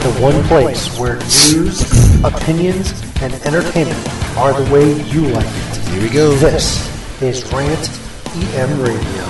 the one place where news, opinions, and entertainment are the way you like it. Here we go. This is Rant EM Radio.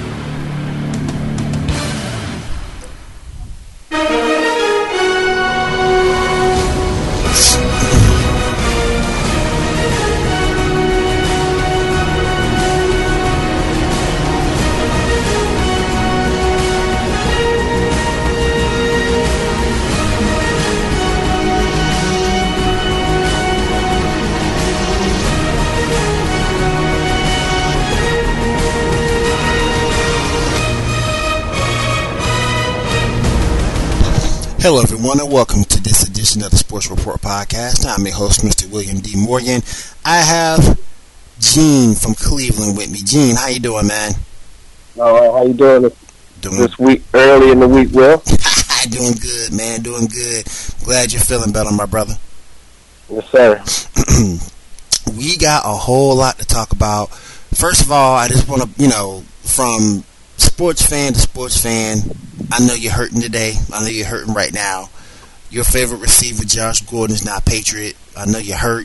Hello, everyone, and welcome to this edition of the Sports Report Podcast. I'm your host, Mr. William D. Morgan. I have Gene from Cleveland with me. Gene, how you doing, man? All right, how you doing this week, early in the week, Will? Doing good, man, doing good. Glad you're feeling better, my brother. Yes, sir. We got a whole lot to talk about. First of all, I just want to, from sports fan to sports fan, I know you're hurting today. I know you're hurting right now. Your favorite receiver, Josh Gordon, is not Patriot. I know you're hurt.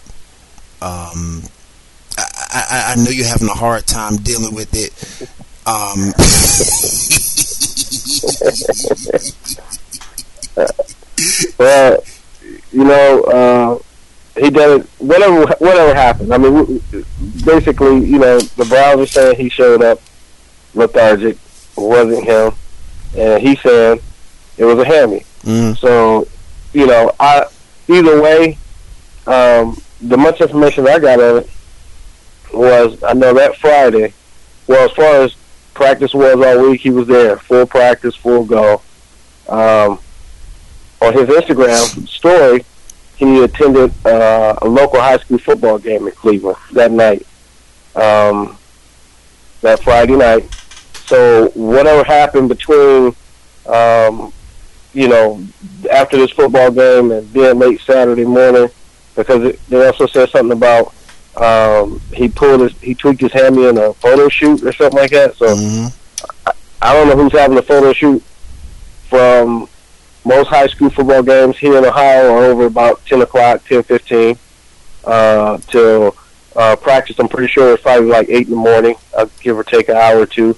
I know you're having a hard time dealing with it. Well, he did it. Whatever happened. I mean, basically, the Browns are saying he showed up lethargic. It wasn't him. And he said it was a hammy. So, either way, the much information I got of it was, I know that Friday, well, as far as practice was all week, he was there, full practice, full go. On his Instagram story, he attended a local high school football game in Cleveland that night, that Friday night. So whatever happened between, after this football game and being late Saturday morning, because they also said something about he tweaked his hammy in a photo shoot or something like that. So I don't know who's having a photo shoot from most high school football games here in Ohio are over about 10 o'clock, 10:15 till practice. I'm pretty sure it's probably like 8 in the morning, give or take an hour or two.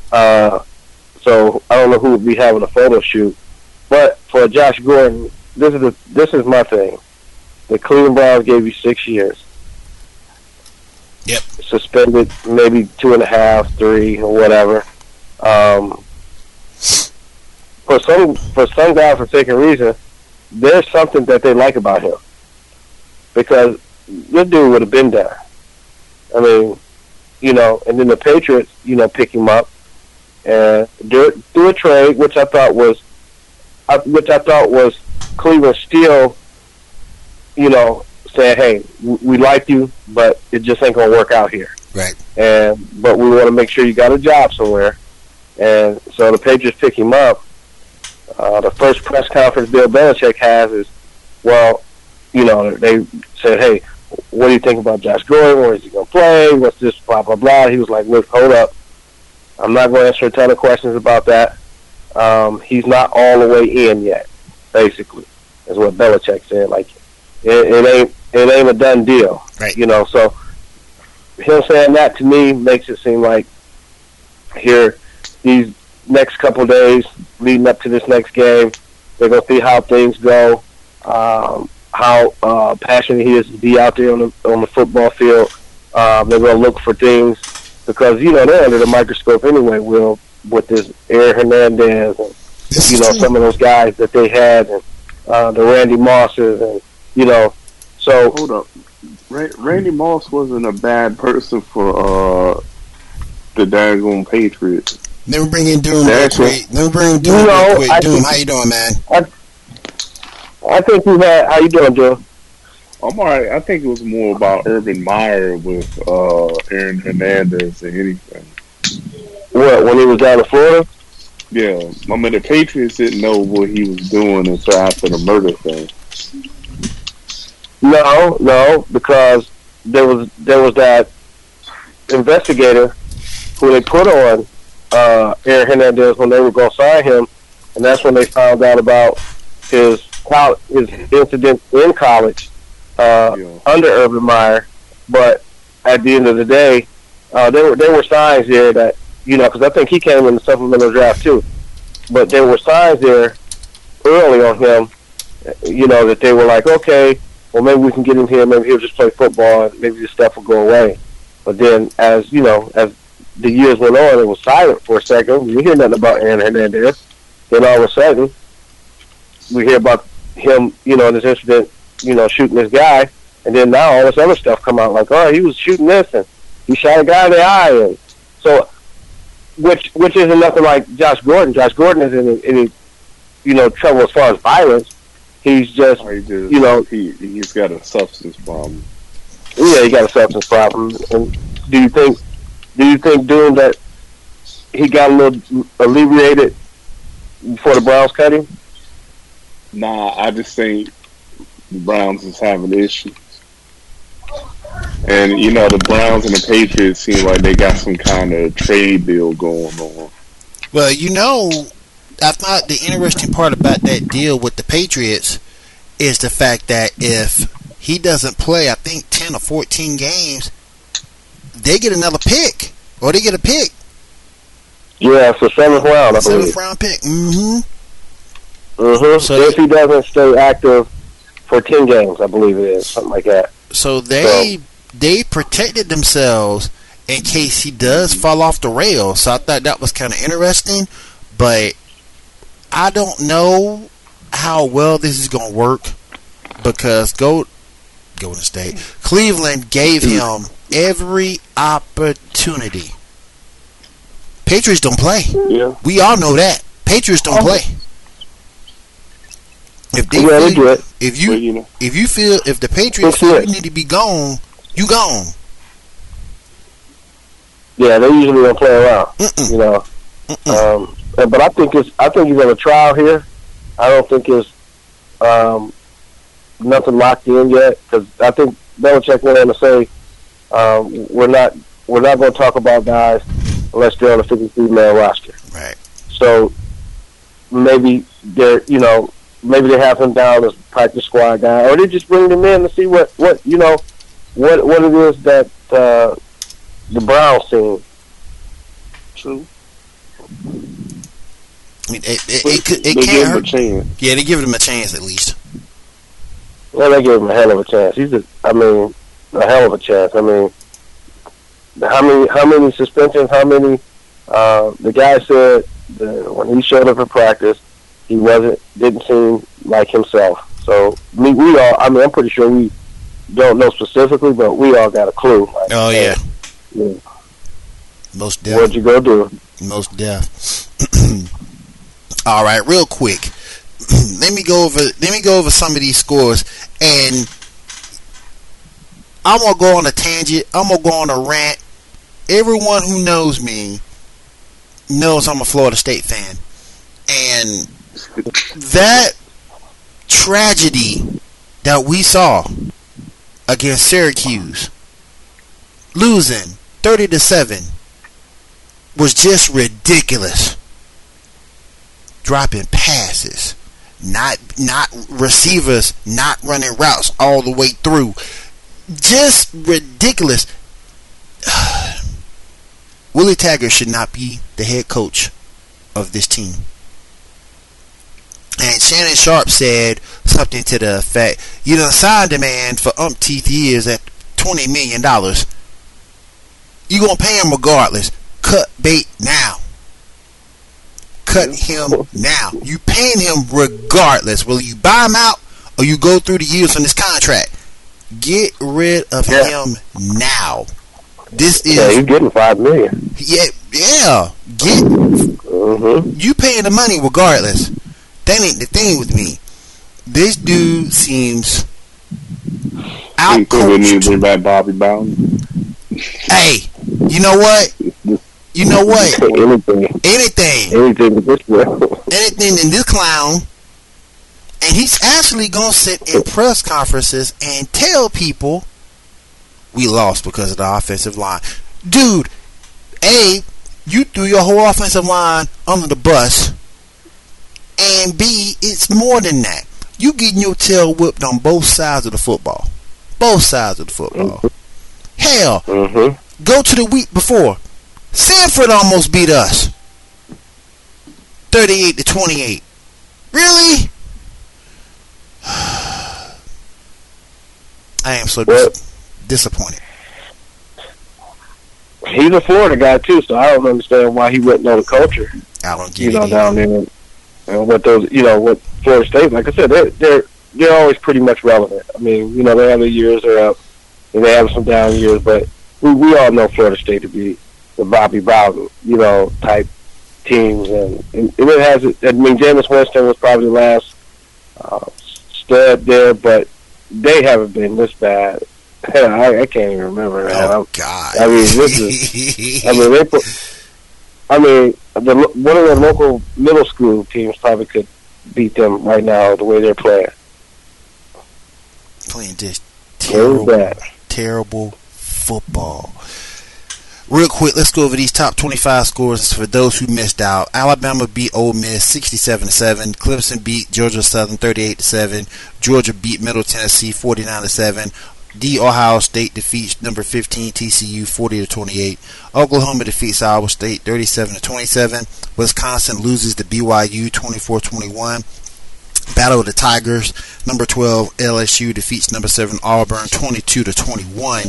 So I don't know who would be having a photo shoot, but for Josh Gordon, this is my thing. The Cleveland Browns gave you 6 years. Yep. Suspended maybe 2.5, 3, or whatever. For some guys, for taking reason, there's something that they like about him, because this dude would have been there. I mean, and then the Patriots, pick him up and do a trade, which I thought was Cleveland still, saying, hey, we like you, but it just ain't gonna work out here. Right. But we want to make sure you got a job somewhere. And so the Patriots pick him up. The first press conference Bill Belichick has is, well, they said, hey, what do you think about Josh Gordon? Where is he going to play? What's this, blah, blah, blah. He was like, look, hold up. I'm not going to answer a ton of questions about that. He's not all the way in yet, basically, is what Belichick said. Like, it ain't a done deal. Right. So him saying that to me makes it seem like here, these next couple of days leading up to this next game, they're going to see how things go, how passionate he is to be out there on the football field. They're going to look for things because, they're under the microscope anyway, Will, with this Aaron Hernandez and, some of those guys that they had, and the Randy Mosses, and, so. Hold up. Randy Moss wasn't a bad person for the daggone Patriots. Let me bring in Doom real quick. Doom, how you doing, man? I think he's had. How you doing, Doom? I'm all right. I think it was more about Urban Meyer with Aaron Hernandez than anything. What, when he was down in Florida? Yeah. I mean, the Patriots didn't know what he was doing until after the murder thing. No, because there was that investigator who they put on Aaron Hernandez when they were going to sign him, and that's when they found out about his his incident in college under Urban Meyer, but at the end of the day, there were signs there that, because I think he came in the supplemental draft too, but there were signs there early on him, that they were like, okay, well, maybe we can get him here, maybe he'll just play football, and maybe this stuff will go away. But then, as the years went on, it was silent for a second. You hear nothing about Aaron Hernandez. Then all of a sudden, we hear about him, in this incident, shooting this guy, and then now all this other stuff come out, like, oh, he was shooting this, and he shot a guy in the eye, and so, which isn't nothing like Josh Gordon. Josh Gordon isn't any trouble as far as violence. He's just, he's got a substance problem. Yeah, he got a substance problem. And do you think doing that, he got a little alleviated before the Browns cut him? Nah, I just think the Browns is having issues. And, the Browns and the Patriots seem like they got some kind of trade deal going on. Well, I thought the interesting part about that deal with the Patriots is the fact that if he doesn't play, I think 10 or 14 games, they get another pick, or they get a pick. Yeah, it's the 7th round, I believe. 7th round pick. Mm-hmm. Mm-hmm. So if he doesn't stay active for 10 games, I believe it is, something like that. So they protected themselves in case he does fall off the rails. So I thought that was kind of interesting, but I don't know how well this is going to work because Golden State, Cleveland gave him every opportunity. Patriots don't play. Yeah. We all know that. Patriots don't play. If they feel, if the Patriots feel you need to be gone, you gone. Yeah, they usually don't play around. But I think he's on a trial here. I don't think it's nothing locked in yet, because I think Belichick went on to say we're not going to talk about guys unless they're on a 53-man roster. Right. So maybe they have him down as practice squad guy, or they just bring him in to see what it is that the Browns seen. True. I mean, it can't hurt. Yeah, they give him a chance at least. Well, they gave him a hell of a chance. A hell of a chance. I mean, how many suspensions? How many? The guy said when he showed up at practice, he didn't seem like himself. So I'm pretty sure we don't know specifically, but we all got a clue. Like, yeah. Most definitely. What'd you go do? Most deaf. All right, real quick. Let me go over some of these scores, and I'm gonna go on a tangent. I'm gonna go on a rant. Everyone who knows me knows I'm a Florida State fan, and that tragedy that we saw against Syracuse, losing 30-7, was just ridiculous. Dropping passes, not receivers, not running routes all the way through. Just ridiculous. Willie Taggart should not be the head coach of this team. And Shannon Sharp said something to the effect, you done signed a man for umpteenth years at $20 million. You gonna pay him regardless. Cut bait now. Cut him now. You paying him regardless. Will you buy him out or you go through the years on this contract? Get rid of him now. This is you're getting $5 million. Yeah. You paying the money regardless. That ain't the thing with me. This dude seems out. We need to bring back Bobby Bowden. Hey, you know what? Anything in this clown. And he's actually going to sit in press conferences and tell people we lost because of the offensive line. Dude, A, you threw your whole offensive line under the bus. And B, it's more than that. You getting your tail whipped on both sides of the football. Both sides of the football. Hell, go to the week before. Sanford almost beat us. 38-28. Really? I am so disappointed. He's a Florida guy too, so I don't understand why he wouldn't know the culture. I don't get it. Down there, and what those, what Florida State, like I said, they're always pretty much relevant. I mean, they have the years are up, and they have some down years, but we all know Florida State to be the Bobby Bowden, type teams, and it has. I mean, Jameis Winston was probably the last stud there, but they haven't been this bad. I can't even remember. Oh God! I mean, this is. I mean, they put. I mean, one of the local middle school teams probably could beat them right now the way they're playing. Playing just terrible football. Real quick, let's go over these top 25 scores for those who missed out. Alabama beat Ole Miss 67-7. Clemson beat Georgia Southern 38-7. Georgia beat Middle Tennessee 49-7. Ohio State defeats number 15 TCU 40-28. Oklahoma defeats Iowa State 37-27. Wisconsin loses to BYU 24-21. Battle of the Tigers. Number 12 LSU defeats number 7 Auburn 22-21.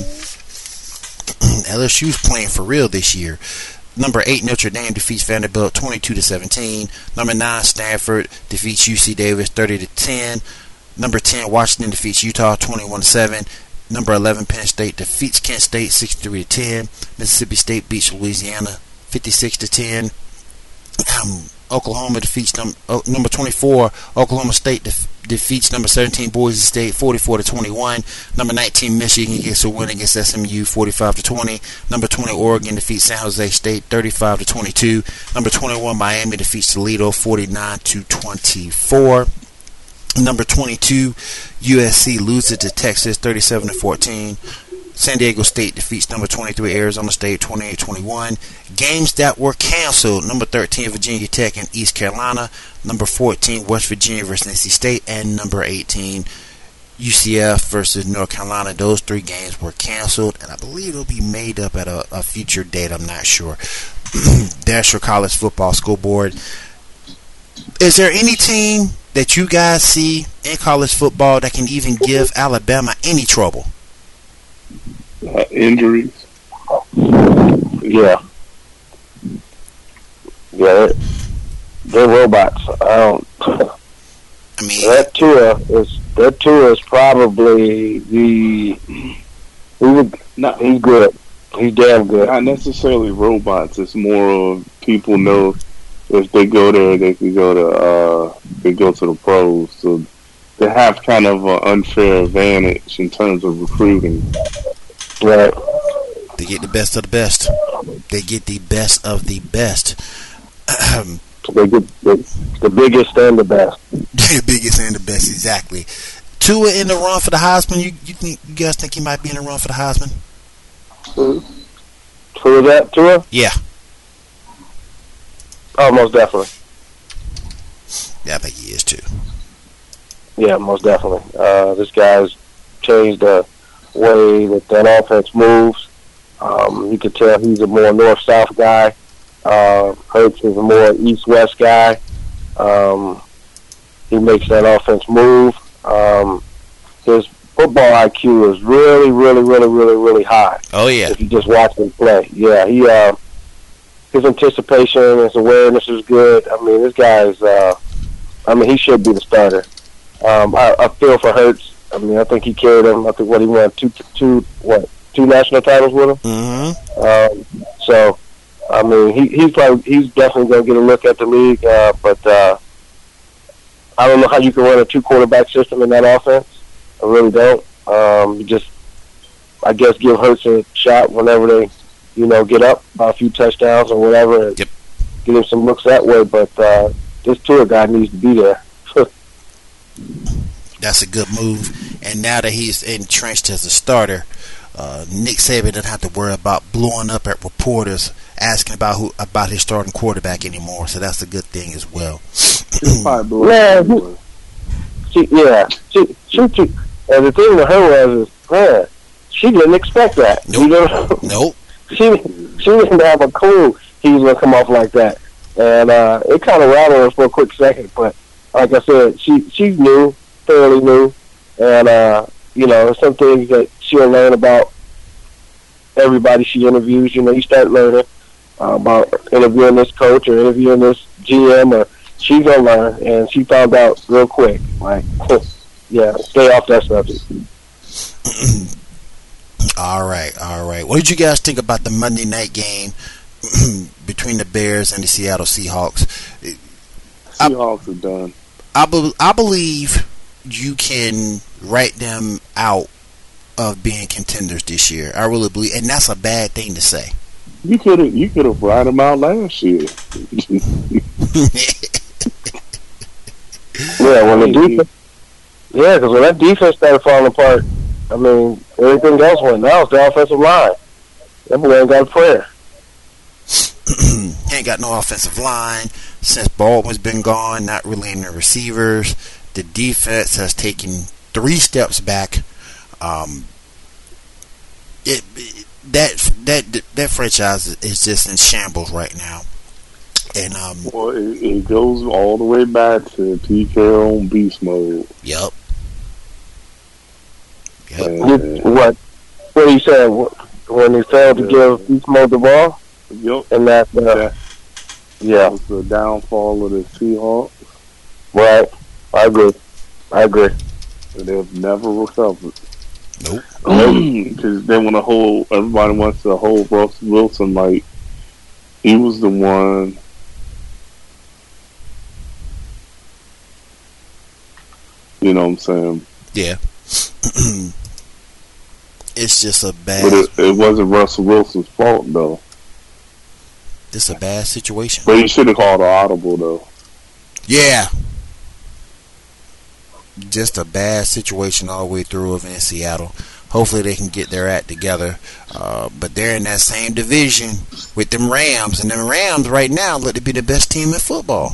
LSU's playing for real this year. Number 8 Notre Dame defeats Vanderbilt 22-17. Number 9 Stanford defeats UC Davis 30-10. Number 10 Washington defeats Utah 21-7. Number 11 Penn State defeats Kent State 63-10. Mississippi State beats Louisiana 56-10. Oklahoma defeats number 24 Oklahoma State defeats number 17 Boise State 44-21. Number 19 Michigan gets a win against SMU 45-20. Number 20 Oregon defeats San Jose State 35-22. Number 21 Miami defeats Toledo 49-24. Number 22 USC loses to Texas 37-14. San Diego State defeats number 23 Arizona State 28-21. Games that were canceled: number 13 Virginia Tech and East Carolina, number 14 West Virginia versus NC State, and number 18 UCF versus North Carolina. Those 3 games were canceled, and I believe it'll be made up at a future date. I'm not sure. That's your college football school board. Is there any team that you guys see in college football that can even give Alabama any trouble? Injuries. Yeah, they're robots. I mean, that Tua is probably he's good. He's damn good. Not necessarily robots. It's more of people know if they go there, they can go to the pros. So they have kind of an unfair advantage in terms of recruiting. Right. They get the best of the best. They get the best of the best. They get the biggest and the best. The biggest and the best, exactly. Tua in the run for the Heisman. You guys think he might be in the run for the Heisman? Who is that? Tua? Yeah. Oh, most definitely. Yeah, I think he is too. Yeah, most definitely. This guy's changed the way that offense moves. You could tell he's a more north-south guy. Hurts is a more east-west guy. He makes that offense move. His football IQ is really, really, really, really, really high. Oh, yeah. If you just watch him play. Yeah, his anticipation, his awareness is good. I mean, this guy's, he should be the starter. I feel for Hurts. I mean, I think he carried him. I think he won two national titles with him. Mm-hmm. So, I mean, he's definitely going to get a look at the league. But I don't know how you can run a 2-quarterback system in that offense. I really don't. You just, I guess, give Hurts a shot whenever they, get up by a few touchdowns or whatever, and get him some looks that way. But this Tua guy needs to be there. That's a good move. And now that he's entrenched as a starter, Nick Saban doesn't have to worry about blowing up at reporters asking about his starting quarterback anymore. So that's a good thing as well. Man, And the thing with her was, man, she didn't expect that. Nope. You know? Nope. She didn't have a clue he was gonna come off like that, and it kind of rattled her for a quick second. But like I said, she knew, thoroughly knew, and you know, some things that she'll learn about everybody she interviews. You know, you start learning about interviewing this coach or interviewing this GM, or she's gonna learn, and she found out real quick. Like, yeah, stay off that subject. All right. What did you guys think about the Monday night game between the Bears and the Seattle Seahawks? Seahawks are done. I believe you can write them out of being contenders this year. I really believe, and that's a bad thing to say. You could have write them out last year. Because when that defense started falling apart, I mean, everything else went. Now it's the offensive line. That boy ain't got a prayer. Ain't got no offensive line since Baldwin's been gone. Not really in the receivers. The defense has taken 3 steps back. That franchise is just in shambles right now. And well, it goes all the way back to PK on beast mode. Yep. What are you saying? When he failed to give beast mode the ball? Yep. And that that was the downfall of the Seahawks. Right. I agree. And they've never recovered. Nope. Because they want to hold. Everybody wants to hold Russell Wilson like he was the one. You know what I'm saying? Yeah. It's just a bad. But it wasn't Russell Wilson's fault though. It's a bad situation. But he should have called an audible though. Yeah. Just a bad situation all the way through over in Seattle. Hopefully they can get their act together. But they're in that same division with them Rams. And them Rams right now look to be the best team in football.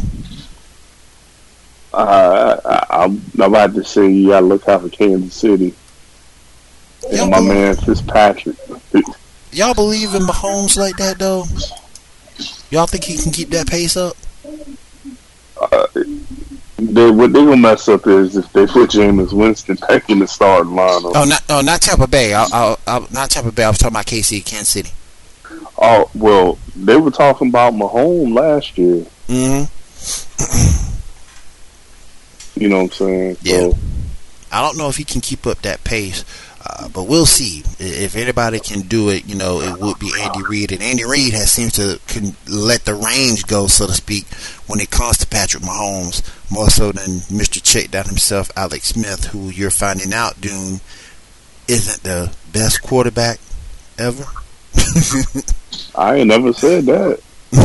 I'm about to say you gotta look out for Kansas City. And my man Fitzpatrick. Y'all believe in Mahomes like that though? Y'all think he can keep that pace up? What they gonna mess up is if they put Jameis Winston back in the starting lineup. Not Tampa Bay. Not Tampa Bay. I was talking about KC, Kansas City. Oh well, they were talking about Mahomes last year. Mm-hmm. You know what I'm saying? Yeah. So, I don't know if he can keep up that pace, but we'll see. If anybody can do it, you know, it would be Andy Reid. And Andy Reid seems to can let the range go, so to speak, when it comes to Patrick Mahomes, more so than Mr. Check Down himself, Alex Smith, who you're finding out, Dune, isn't the best quarterback ever. I ain't never said that.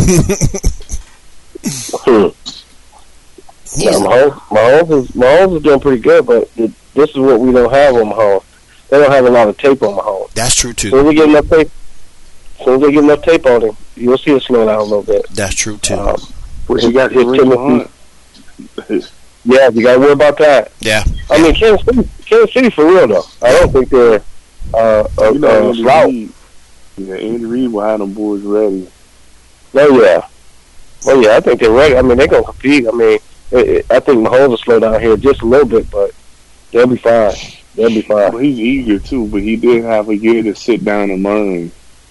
Yeah, Mahomes is doing pretty good, but this is what we don't have on Mahomes. They don't have a lot of tape on Mahomes. That's true too. As soon as they get enough tape on him, you'll see it slow down a little bit. That's true too. But you got his Timothy. Yeah, you got to worry about that. Yeah. I mean, Kansas City for real though. I don't think they're slouch. Yeah, Andy Reid will have them boys ready. Oh yeah, I think they're ready. I mean, they're gonna compete. I mean, I think Mahomes will slow down here just a little bit, but they'll be fine. Well, he's eager too, but he did have a year to sit down and learn.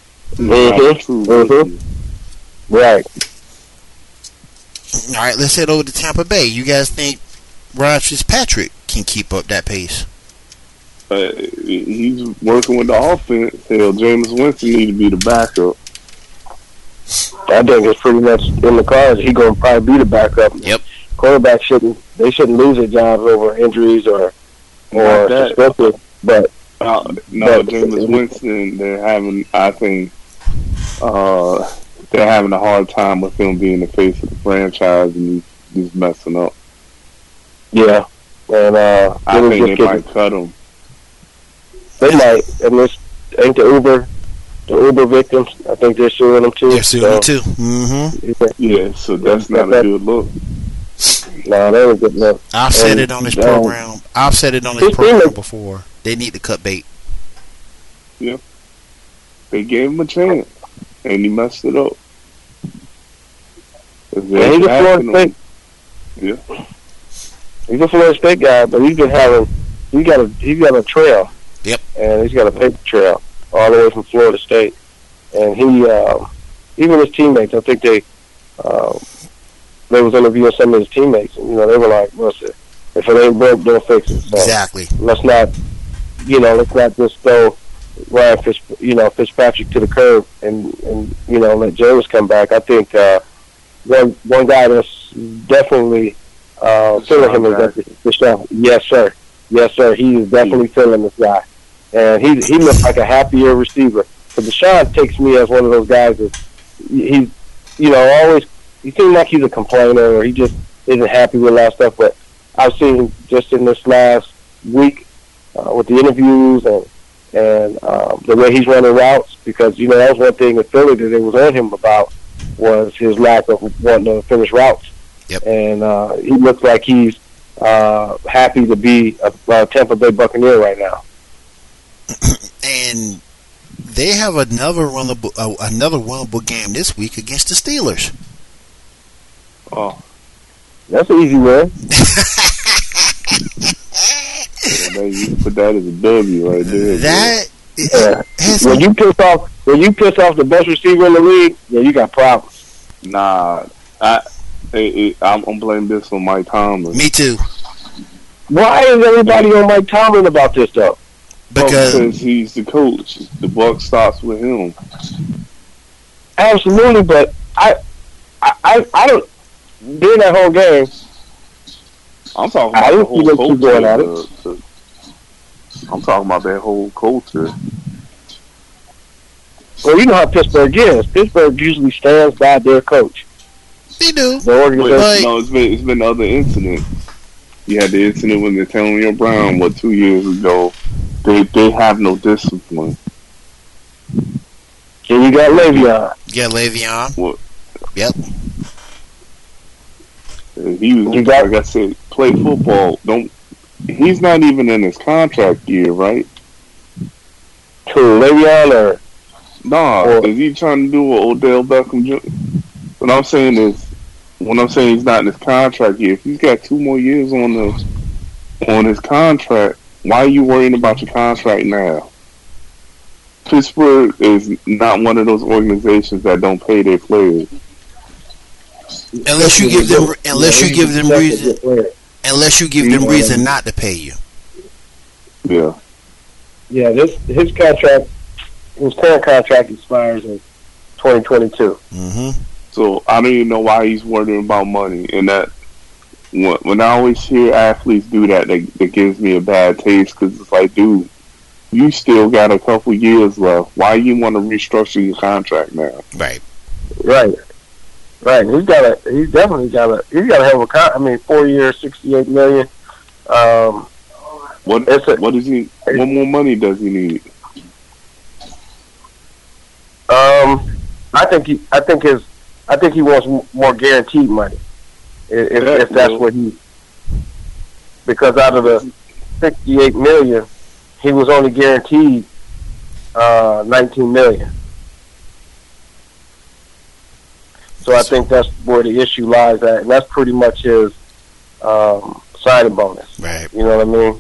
Right. All right, let's head over to Tampa Bay. You guys think Ryan Fitzpatrick can keep up that pace? He's working with the offense. Hell, Jameis Winston need to be the backup. I think it's pretty much in the cards. He's going to probably be the backup. Yep. Quarterbacks shouldn't lose their jobs over injuries or suspension. But Jameis Winston, I think they're having a hard time with him being the face of the franchise, and he's messing up. Yeah, and I think they might cut him. They might, and this ain't the Uber victims. I think they're suing them too. They're suing them too. Mm-hmm. Yeah, so that's not a good look. No, they were good enough. I've said it on this program. I've said it on this program before. They need to cut bait. Yeah. They gave him a chance, and he messed it up. Yeah, he's a Florida State. Yeah. He's a Florida State guy, but he's got a trail. Yep. And he's got a paper trail all the way from Florida State. And he, even his teammates, I think they was interviewing some of his teammates, and they were like, "Listen, if it ain't broke, don't fix it." So exactly. Let's not just throw Ryan Fitzpatrick to the curb and let James come back. I think one guy that's definitely feeling him is Deshaun. Yes, sir. He is definitely feeling this guy, and he looks like a happier receiver. But Deshaun takes me as one of those guys that he's always. He seems like he's a complainer, or he just isn't happy with a lot of stuff. But I've seen just in this last week with the interviews and the way he's running routes, because that was one thing in Philly that it was on him about, was his lack of wanting to finish routes. Yep. And he looks like he's happy to be a Tampa Bay Buccaneer right now. And they have another winnable game this week against the Steelers. Oh, that's an easy win. You put that as a W right there. When you piss off the best receiver in the league, you got problems. Nah, I'm blaming this on Mike Tomlin. Me too. Why is everybody on Mike Tomlin about this stuff? Because he's the coach. The buck stops with him. Absolutely, but I don't. During that whole game, I'm talking about the whole culture. I'm talking about that whole culture. Well, you know how Pittsburgh is. Pittsburgh usually stands by their coach. They do. The organization. No, it's been other incidents. You had the incident with Antonio Brown, 2 years ago. They have no discipline. And you got Le'Veon. Yeah, Le'Veon. What? Yep. He was, like I said, play football. He's not even in his contract year, right? Who, Le'Veon or? Nah, is he trying to do what Odell Beckham Jr.? What I'm saying is, when I'm saying he's not in his contract year, if he's got 2 more years on his contract, why are you worrying about your contract now? Pittsburgh is not one of those organizations that don't pay their players. Unless you give them reason not to pay you. Yeah. Yeah, his current contract expires in 2022. Mm-hmm. So I don't even know why he's worrying about money. And that when I always hear athletes do that, that gives me a bad taste, because it's like, dude, you still got a couple years left. Why you want to restructure your contract now? Right. He's definitely got a hell of a contract. I mean, 4 years, $68 million. What does he? What more money does he need? I think he wants more guaranteed money. If that's what because out of the $68 million, he was only guaranteed $19 million. So I think that's where the issue lies at, and that's pretty much his signing bonus. Right. You know what I mean?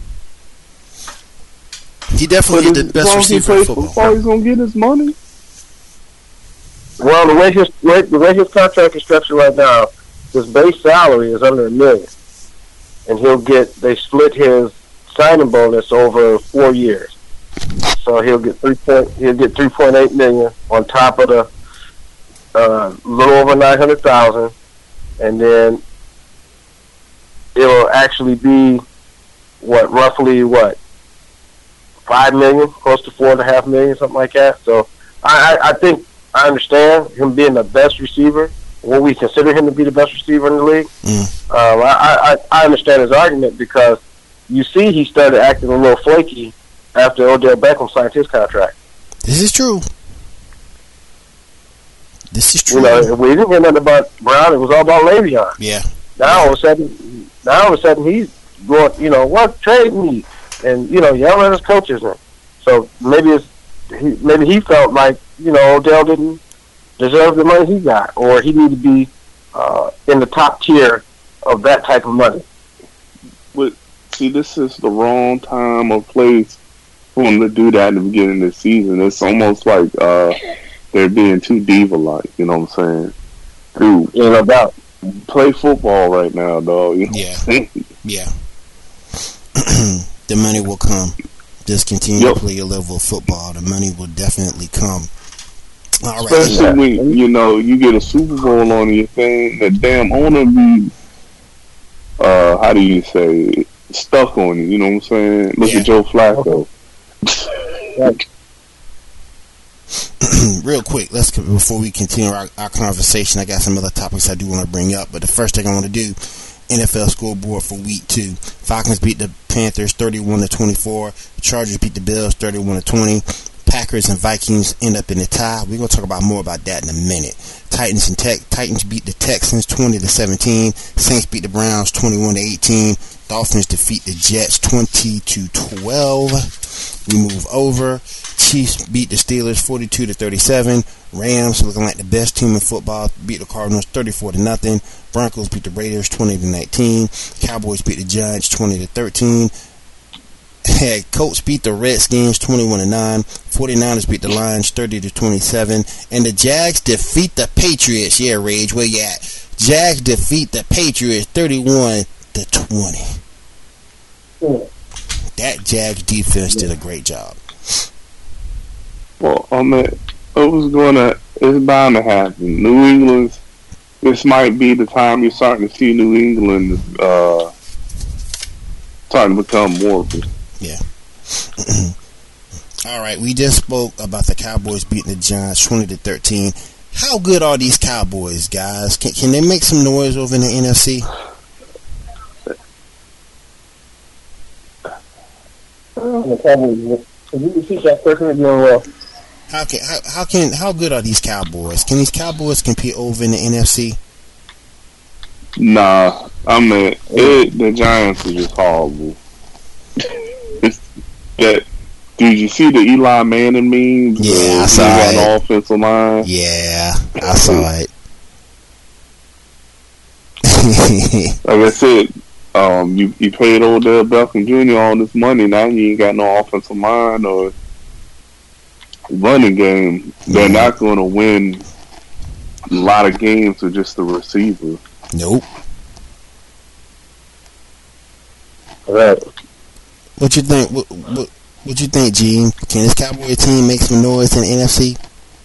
He definitely is the best receiver in football. He's gonna get his money. Well, the way his contract is structured right now, his base salary is under $1 million, and they split his signing bonus over 4 years. So he'll get $3.8 million on top of the little over $900,000, and then it'll actually be roughly $5 million, close to $4.5 million, something like that. So I think I understand him being the best receiver, what we consider him to be the best receiver in the league. I understand his argument, because you see he started acting a little flaky after Odell Beckham signed his contract. This is true. We didn't hear nothing about Brown. It was all about Le'Veon. Yeah. Now all of a sudden he's going, what, trade me, and yelling at his coaches. And so maybe he felt like Odell didn't deserve the money he got, or he needed to be in the top tier of that type of money. But see, this is the wrong time or place for him to do that in the beginning of the season. It's almost like they're being too diva-like. You know what I'm saying? Dude, no doubt. Play football right now, dog. Yeah. The money will come. Just continue to play your level of football. The money will definitely come. All right. Especially when you get a Super Bowl on your thing. The damn owner be, how do you say, stuck on you. You know what I'm saying? Look at Joe Flacco. Real quick, before we continue our conversation, I got some other topics I do want to bring up. But the first thing I want to do, NFL scoreboard for Week 2. Falcons beat the Panthers 31-24. The Chargers beat the Bills 31-20. Packers and Vikings end up in a tie. We're going to talk about more about that in a minute. Titans beat the Texans 20-17. Saints beat the Browns 21-18. Dolphins defeat the Jets 20-12. We move over. Chiefs beat the Steelers 42-37. Rams, looking like the best team in football, beat the Cardinals 34-0. Broncos beat the Raiders 20-19. Cowboys beat the Giants 20-13. Colts beat the Redskins 21-9. 49ers beat the Lions 30-27. And the Jags defeat the Patriots. Yeah, Rage, where you at? Jags defeat the Patriots 31-20. That Jags defense did a great job. Well, it's bound to happen. New England, this might be the time you're starting to see New England starting to become morbid. Yeah. All right, we just spoke about the Cowboys beating the Giants 20-13. How good are these Cowboys, guys? Can they make some noise over in the NFC? The Cowboys. Can you repeat that question again? How good are these Cowboys? Can these Cowboys compete over in the NFC? Nah, the Giants are just horrible. Did you see the Eli Manning meme? Yeah, I saw it. On offensive line. Yeah, I saw it. Like I said, you paid Odell Beckham Jr. all this money. Now you ain't got no offensive line or running game. They're not going to win a lot of games with just the receiver. Nope. Right. What you think? What you think, Gene? Can this Cowboy team make some noise in the NFC?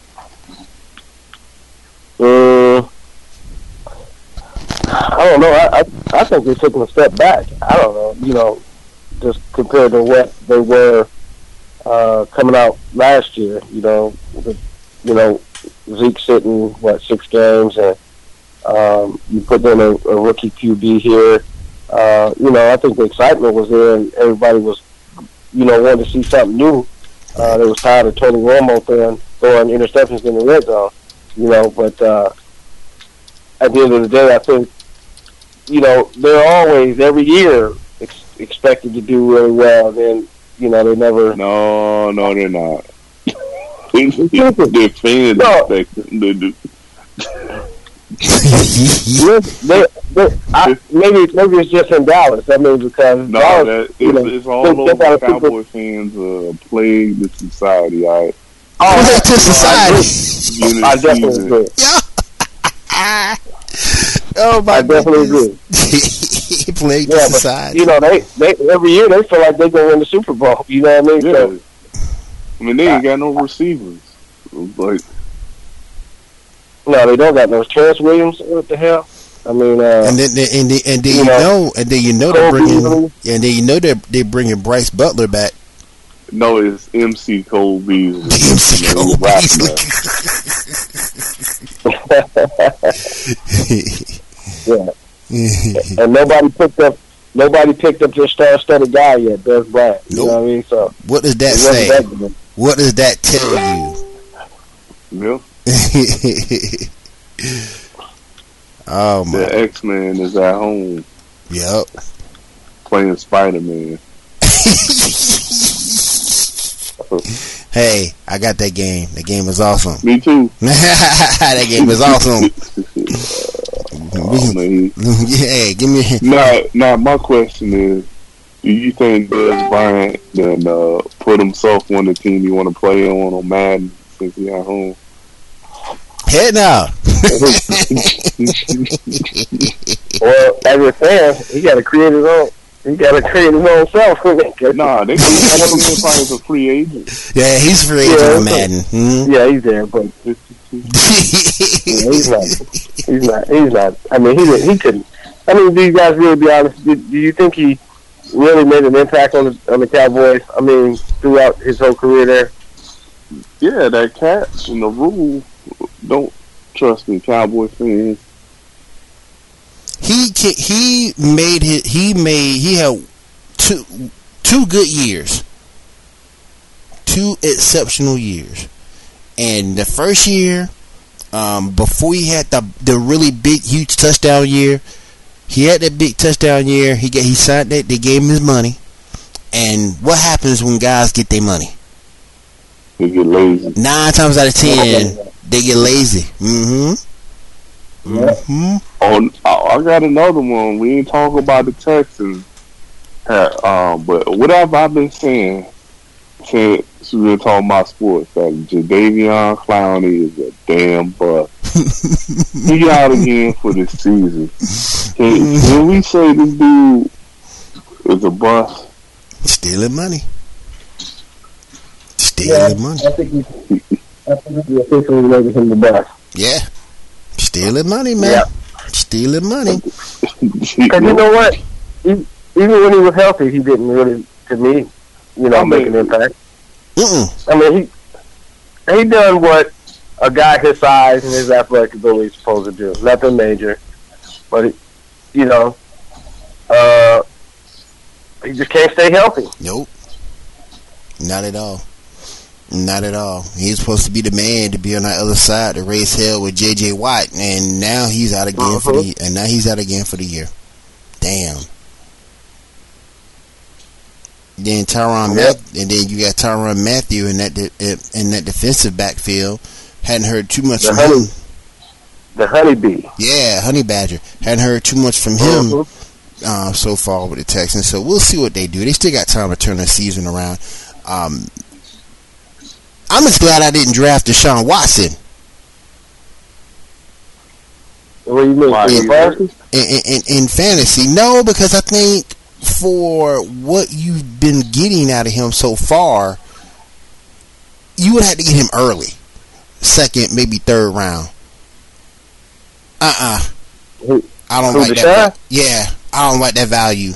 I don't know. I think they're taking a step back. I don't know. Just compared to what they were coming out last year. Zeke sitting 6 games, and you put in a rookie QB here. I think the excitement was there, and everybody was, wanted to see something new. They was tired of Tony Romo throwing interceptions in the red zone. But at the end of the day, I think, they're always, every year, expected to do really well. Then, they never... No, they're not. Their fans expect them to do. Maybe it's just in Dallas. Because Dallas, it's all over. Cowboy fans plague the society. Oh, that's to society. I definitely agree. Yeah. Oh my! I definitely agree. He plagued the society. But, they every year they feel like they're gonna win the Super Bowl. You know what I mean? Yeah. So, they ain't got no receivers. Like, no, they don't got no Terrence Williams. What the hell? And then they're bringing Bryce Butler back. No, it's MC Cole Beasley. MC Cole Beasley. Yeah. And nobody picked up their star-studded guy yet, Dez Bryant. You know what I mean? So what does that say? What does that tell you? Yeah. Oh my. The X-Men is at home Yep. playing Spider-Man. Hey, I got that game. That game is awesome. Me too. That game is awesome. Oh, man. Yeah, give me. Now, my question is, do you think Dez Bryant then put himself on the team you want to play on Madden since he's at home? Head now. Well, as a fan, he got to create his own. He got to create his own self. Nah, they want him to probably as a free agent. Yeah, he's free agent on Madden. Mm-hmm. Yeah, he's there, but he's not. I mean, he couldn't. I mean, do you guys really be honest? Do you think he really made an impact on the Cowboys? I mean, throughout his whole career there. Yeah, that catch and the rule. Don't trust me, Cowboy fans. He had two good years, 2 exceptional years, and the first year, before he had the really big huge touchdown year, he had that big touchdown year. He signed that. They gave him his money, and what happens when guys get their money? They get lazy. 9 times out of 10, they get lazy. Mm-hmm. Mm-hmm. Oh, I got another one. We ain't talking about the Texans. But what have I been saying since we were talking about sports? That Jadeveon Clowney is a damn bust. He out again for this season. Can we say this dude is a bust? Stealing money. Stealing money. I think we officially labeled him the best. Yeah. Stealing money, man. Yeah. Stealing money. Because you know what? Even when he was healthy, he didn't really, to me, make an impact. I mean, he done what a guy his size and his athletic ability is supposed to do. Nothing major. But, he just can't stay healthy. Nope. Not at all. Not at all. He's supposed to be the man to be on the other side to raise hell with J.J. Watt, and now he's out again for the year. Damn. Then and then you got Tyrann Mathieu in that defensive backfield. Hadn't heard too much from him. The honeybee. Yeah, honey badger. Hadn't heard too much from him so far with the Texans. So we'll see what they do. They still got time to turn their season around. I'm just glad I didn't draft Deshaun Watson. What do you mean? In fantasy? No, because I think for what you've been getting out of him so far, you would have to get him early. 2nd, maybe 3rd round. I don't like that. Yeah, I don't like that value.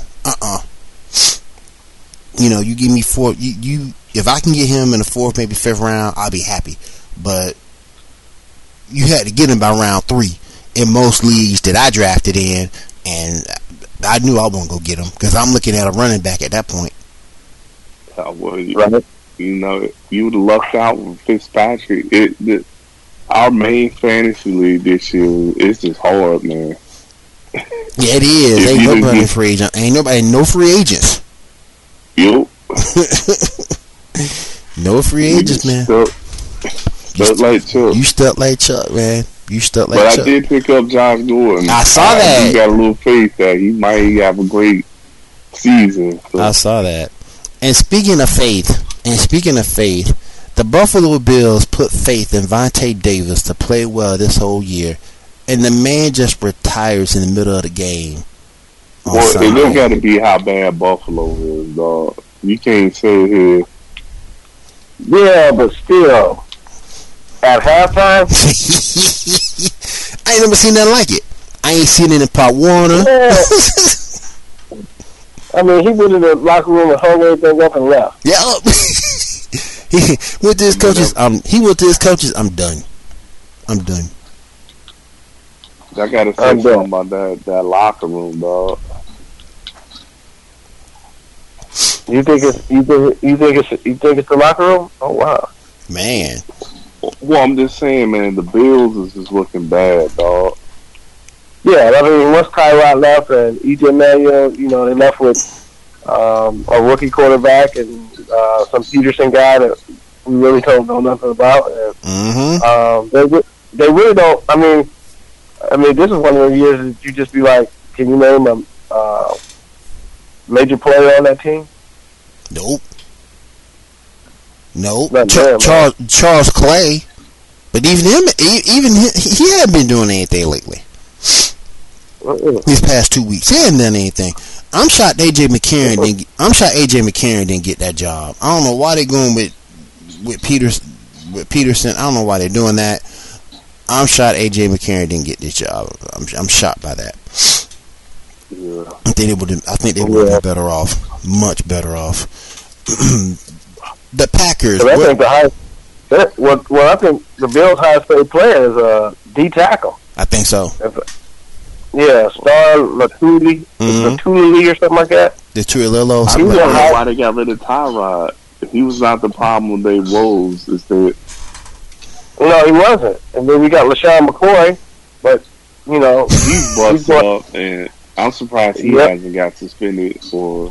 You give me 4. If I can get him in the 4th, maybe 5th round, I'll be happy. But you had to get him by round 3 in most leagues that I drafted in, and I knew I wasn't going to get him because I'm looking at a running back at that point. You would have lucked out with Fitzpatrick. Our main fantasy league this year is just hard, man. Yeah, it is. Ain't nobody free agent. Ain't nobody, no free agents. Yup. No free agents, man. Stuck like Chuck. You stuck like Chuck, man. You stuck like Chuck. But I did pick up Josh Gordon. I saw that. You got a little faith that he might have a great season. So. I saw that. And speaking of faith, the Buffalo Bills put faith in Vontae Davis to play well this whole year, and the man just retires in the middle of the game. Well, it don't got to be how bad Buffalo is, dog. You can't say here. Yeah, but still, at halftime, I ain't never seen nothing like it. I ain't seen it in Pop Warner. Yeah. I mean, he went in the locker room and hung everything up and left. Yeah. He went to his coaches. I'm done. I gotta say something about that locker room, dog. You think it's the locker room? Oh wow, man. Well, I'm just saying, man. The Bills is just looking bad, dog. Yeah, I mean, once Tyrod left and E.J. Manuel, they left with a rookie quarterback and some Peterson guy that we really don't know nothing about. And, they really don't. I mean, this is one of the years that you just be like, can you name a major player on that team? Nope. Charles Clay, but even him, he hadn't been doing anything lately. These past 2 weeks, he hadn't done anything. I'm shocked AJ McCarron didn't get that job. I don't know why they're going with Peterson. I don't know why they're doing that. I'm shocked AJ McCarron didn't get this job. I'm shocked by that. Yeah. I think they would have been better off, much better off. The Packers. I think I think the Bills' highest paid player is D tackle. I think so. Yeah, Star Latuli, Latuli or something like that. The Tuililo. I don't know why they got rid of Tyrod. If he was not the problem with their woes, is that? No, he wasn't. And then we got LaShawn McCoy, but he's busted up, and I'm surprised he hasn't got suspended for.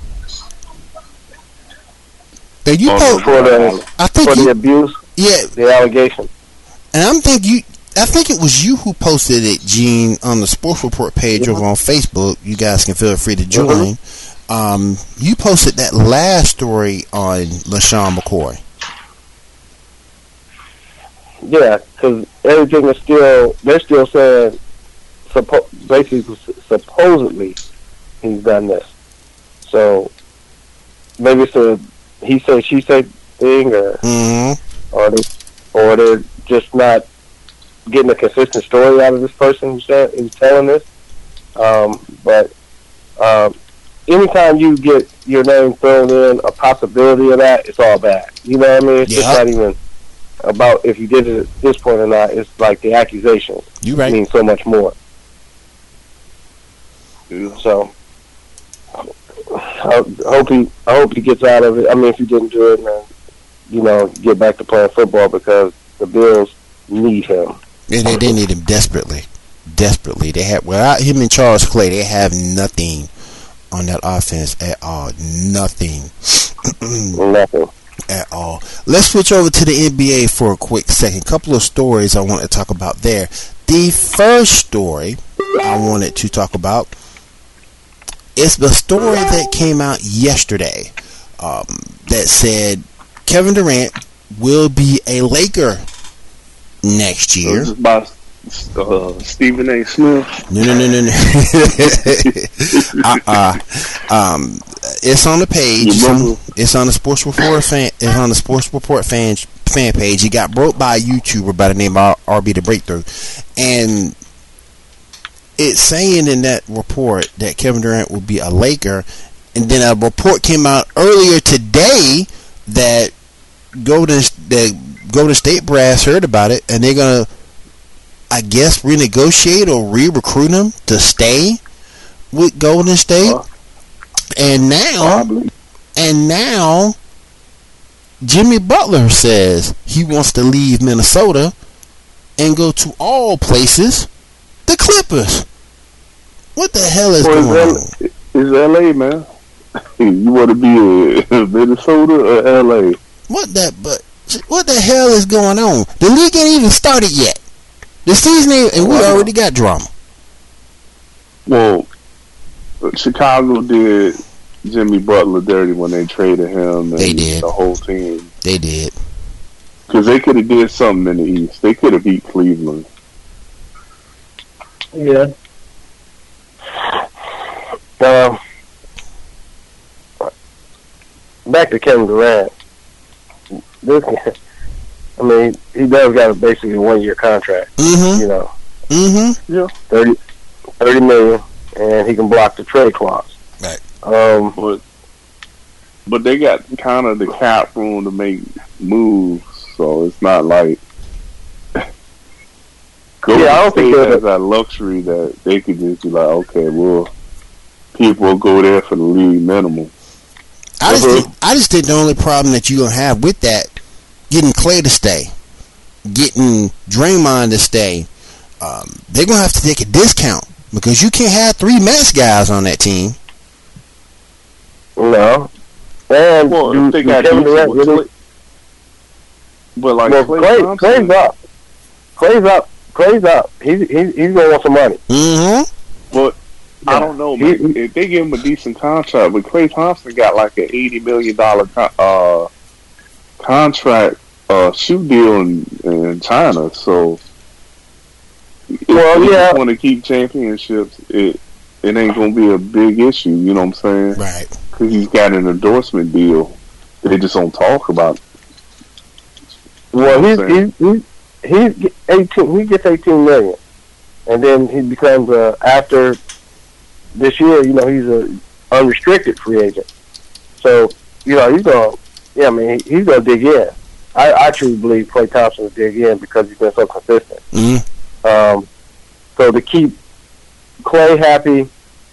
For the abuse, the allegation. And I think it was you who posted it, Gene, on the Sports Report page over on Facebook. You guys can feel free to join. You posted that last story on LaShawn McCoy. Yeah, because everything is they're still saying, basically, supposedly, he's done this. So, maybe it's a he say, she say thing, or they're just not getting a consistent story out of this person who's telling this. But anytime you get your name thrown in, a possibility of that, it's all bad. You know what I mean? It's just not even about if you did it at this point or not. It's like the accusation means so much more. Yeah. So I hope he gets out of it. I mean, if he didn't do it, then get back to playing football because the Bills need him. Yeah, they need him desperately. They have without him and Charles Clay, they have nothing on that offense at all. Nothing. Nothing at all. Let's switch over to the NBA for a quick second. Couple of stories I want to talk about there. The first story I wanted to talk about is the story that came out yesterday that said Kevin Durant will be a Laker next year. This is by Stephen A. Smith. No. It's on the page. It's on the Sports Report fan. It's on the Sports Report fan page. It got broke by a YouTuber by the name of RB the Breakthrough, and it's saying in that report that Kevin Durant will be a Laker, and then a report came out earlier today that Golden State brass heard about it, and they're gonna, I guess, renegotiate or re-recruit him to stay with Golden State. And now, Jimmy Butler says he wants to leave Minnesota and go to all places, the Clippers. What the hell is going on? It's LA, man. You want to be in Minnesota or LA? What the hell is going on? The league ain't even started yet. The season ain't, and we already got drama. Well, Chicago did Jimmy Butler dirty when they traded him. And they did. The whole team. They did. Because they could have did something in the East. They could have beat Cleveland. Yeah. Back to Kevin Durant. I mean, he does got basically a 1-year contract. Yeah. 30 million, and he can block the trade clause. Right. But they got kind of the cap room to make moves, so it's not like. I don't think they have that luxury that they could just be like, okay, well, people will go there for the league minimum. I just think the only problem that you're gonna have with that, getting Clay to stay, getting Draymond to stay, they're gonna have to take a discount because you can't have 3 Mets guys on that team. No. And Well, they got Kevin Durant really. But like Clay's up. Clay's up. He's gonna want some money. Mm-hmm. But I don't know, man. If they give him a decent contract, but Klay Thompson got like an $80 million contract shoe deal in China. So, if you want to keep championships, it ain't gonna be a big issue. You know what I'm saying? Right. Because he's got an endorsement deal. They just don't talk about it. Well, he's 18. He gets 18 million, and then he becomes after this year. You know, he's a unrestricted free agent. So you know he's gonna. Yeah, I mean he's gonna dig in. I truly believe Klay Thompson will dig in because he's been so consistent. Mm-hmm. So to keep Klay happy,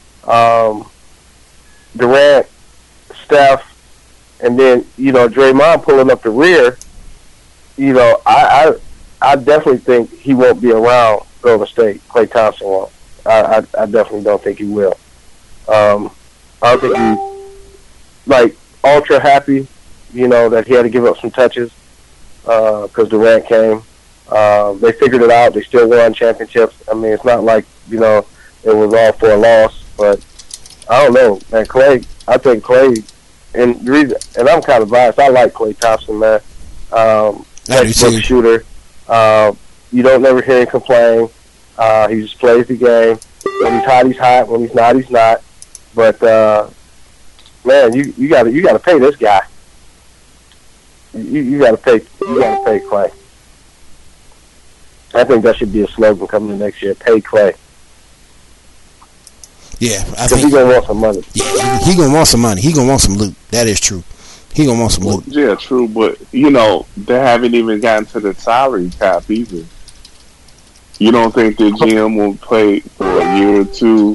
Durant, Steph, and then you know Draymond pulling up the rear. You know, I definitely think he won't be around Golden State. Klay Thompson won't. I definitely don't think he will. I don't think he's like ultra happy. You know that he had to give up some touches because Durant came. They figured it out. They still won championships. I mean, it's not like you know it was all for a loss. But I don't know, man. Klay. I think Klay, and the reason, and I'm kind of biased. I like Klay Thompson, man. Textbook shooter. You don't never hear him complain. He just plays the game. When he's hot, he's hot. When he's not, he's not. But man, you got to pay this guy. You got to pay Klay. I think that should be a slogan coming in next year. Pay Klay. Yeah, I think he's gonna want some money. Yeah, he gonna want some money. He gonna want some loot. That is true. He gonna want some loot. Yeah, true. But you know, they haven't even gotten to the salary cap either. You don't think the GM will play for a year or two?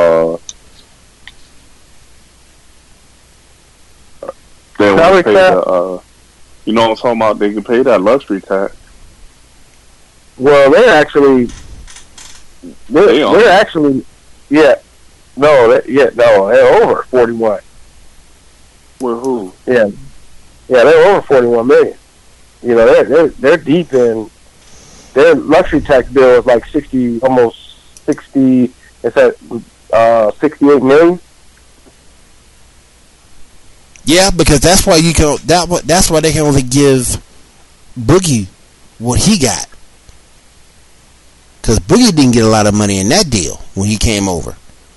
They will pay the. You know what I'm talking about? They can pay that luxury tax. Well, they're actually. Yeah. No, they're over 41. With who? Yeah, they're over 41 million. You know, they're deep in. Their luxury tax bill is like 60, almost 60. It's at 68 million. Yeah, because that's why you can. That's why they can only give Boogie what he got. Because Boogie didn't get a lot of money in that deal when he came over.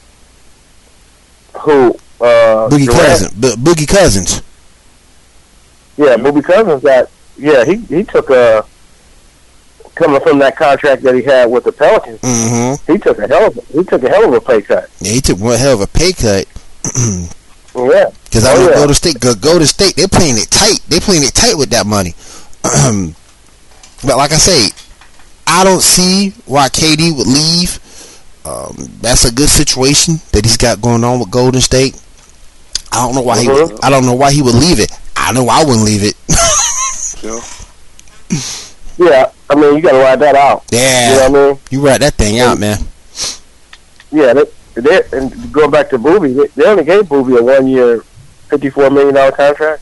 Who? Boogie Cousins. Boogie Cousins. Yeah, Boogie Cousins got. Yeah, he took a. Coming from that contract that he had with the Pelicans, he took a hell of a pay cut. Yeah, he took one hell of a pay cut. Yeah, because go to state. They're playing it tight. They're playing it tight with that money. But like I say, I don't see why KD would leave. That's a good situation that he's got going on with Golden State. I don't know why I don't know why he would leave it. I know I wouldn't leave it. Yeah, I mean you got to ride that out. Yeah, you know what I mean. You ride that thing out, man. Yeah, and going back to Boobie, they only gave Boobie a 1 year, $54 million contract.